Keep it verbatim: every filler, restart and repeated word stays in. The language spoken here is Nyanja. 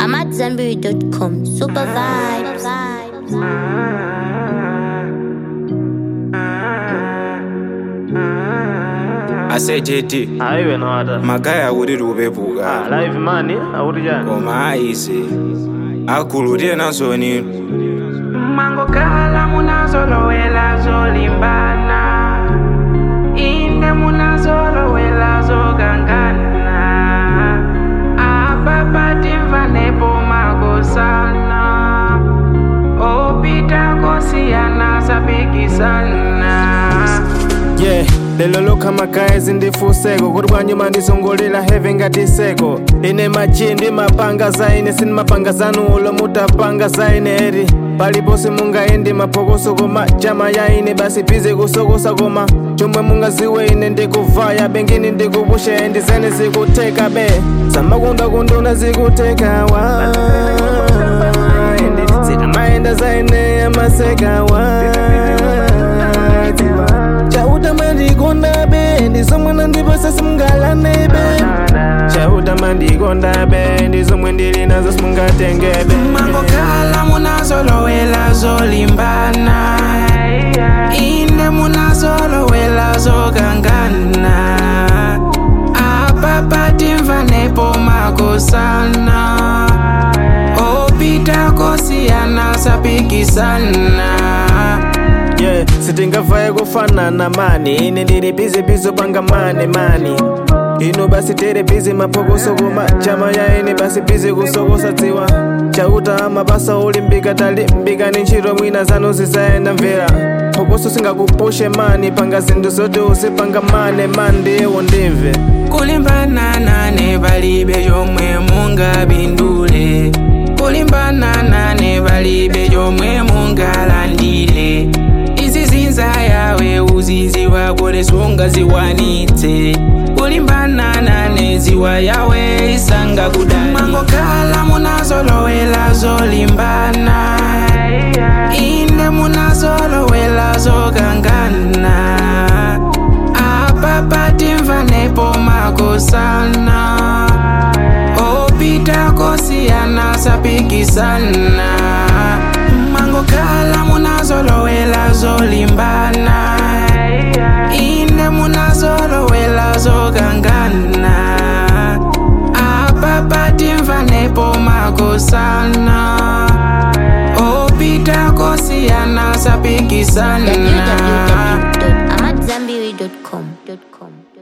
I'm at Zanberry dot com. Super vibes. I said J T. I even know that. Magaya wuri rube buga. Live money, I would ya. Koma easy. Akuludia na soni. Mango kala munazolo wela zolimbana. Inde munazolo wela zogangana. Ababa timvane po magosana. Opita kosiana sapikisana. Yeah, lelo loka makaezi ndifuseko kurwanyuma ndisongolera heaven ngatiseko ine machindi mapanga zaine sini mapanga zanulo mutapanga zaine eri paliposi mungaendi mapokoso koma jama yaine basi pize kusokosa koma chomwe mungaziwe ine ndikuvaya bengini ndikupusha endi zene zikuteka be samakunda kunduna zikutekawa endi zitamaenda zaine yamasekawa Chauta mandigonda be, ndizomwana ndipasa simungalane be. Chauta mandigonda be, ndizomwe ndili nazo simungatenge be. Mango kala munazolo wela zolimbana. Inde munazolo wela zogangana. Apapa timvane po makosana. Opita kosiana sapikisana. Yeah, sitingavaye kufanana mani ine ndiri busy busy panga mane mani ino basi tere busy mapokoso koma chama ya ine basi busy kusokosa dziwa chauta mabasa olimbika talimbika ni ntchito mwina zanu zizaenda mvera pokoso singakupushe mani panga zinthu zoti usipanga mane mani ndiyewo ndimve kulimbana nane balibe yomwe mungabindule kulimbana nane balibe yomwe mungalandile izizinza yawe uzizi wako lesunga ziwanitse kulimbana nane ziwa yawe isanga kudali mango kala munazolo wela zolimbana inde munazolo wela zogangana apapa timvane po makosana opita kosiana sapikisana mango kala munazolo wela zolimbana inde munazolo wela zogangana apapa timvane po makosana opita kosiana sapikisana w w w dot amat zanberry dot com.